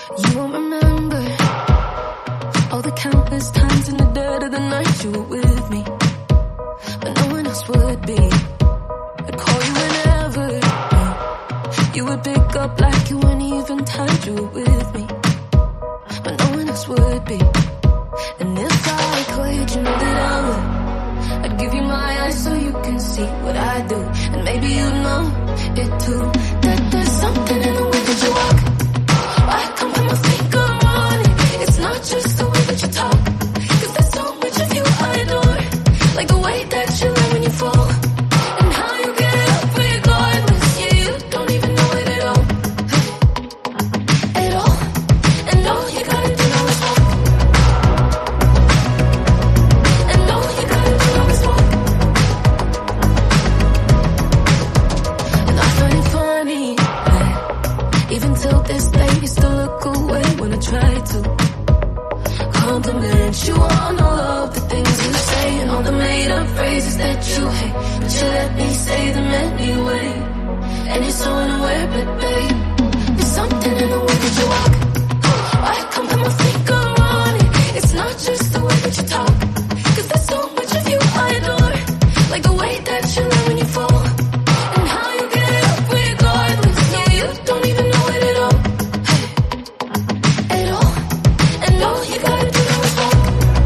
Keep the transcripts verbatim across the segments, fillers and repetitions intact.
You won't remember all the countless times in the dead of the night you were with me, but no one else would be. I'd call you whenever you would pick up like you weren't even tired you were with me, but no one else would be. And if I could, you know that I would. I'd give you my eyes so you can see what I do, and maybe you'd know it too, that there's something in the way that you walk. I can put my finger on it. It's not just the way that you talk, 'cause there's so much of you I adore, like the way that you lie when you fall, and how you get up regardless. Yeah, you don't even know it at all, at all. And all you gotta do now is walk, and all you gotta do now is walk. And I find it funny that even till this day you still look away when I try to compliment you on all of the things you say and all the made up phrases that you hate, but you let me say them anyway. And you're so unaware, but babe, there's something in the way that you walk. I can't put my finger on it. It's not just the way that you talk, 'cause there's so much of you I adore, like the way that you lie when you fall, and how you get up regardless. Yeah, you don't even know it at all, at all. And all you gotta do now is walk,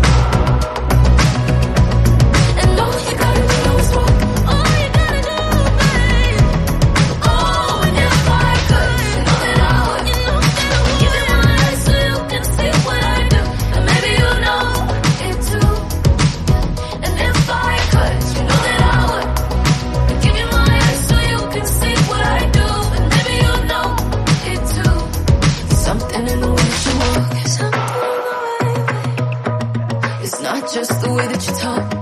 and all you gotta do now is walk. All you gotta do, babe. Oh, and if I could, you know that I would, you know that I would give you my eyes so you can see what I do, and maybe you know it too. And if I could, you know that I would give you my eyes so you can see what I do, and maybe you know it too. Something in the way that you walk, something in the way. It's not just the way that you talk,